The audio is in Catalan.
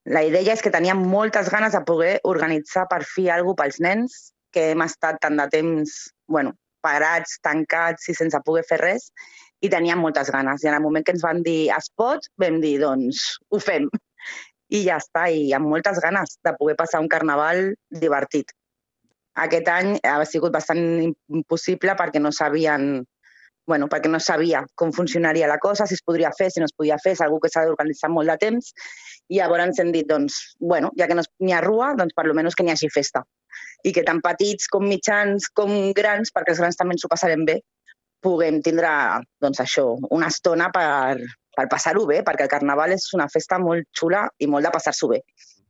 La idea és que teníem moltes ganes de poder organitzar per fi alguna cosa pels nens, que hem estat tant de temps, bueno, parats, tancats i sense poder fer res, i teníem moltes ganes. I en el moment que ens van dir es pot, vam dir, doncs, ho fem. I ja està, i amb moltes ganes de poder passar un carnaval divertit. Aquest any ha sigut bastant impossible perquè no sabien, bueno, perquè no sabia com funcionaria la cosa, si es podria fer, si no es podia fer, és algú que s'ha d'organitzar molt de temps, i llavors hem dit, doncs, bueno, ja que no n'hi ha rua, doncs per almenys que n'hi hagi festa. I que tant petits com mitjans com grans, perquè els grans també ens ho passarem bé, puguem tindre, doncs això, una estona per passar-ho bé, perquè el Carnaval és una festa molt xula i molt de passar-s'ho bé.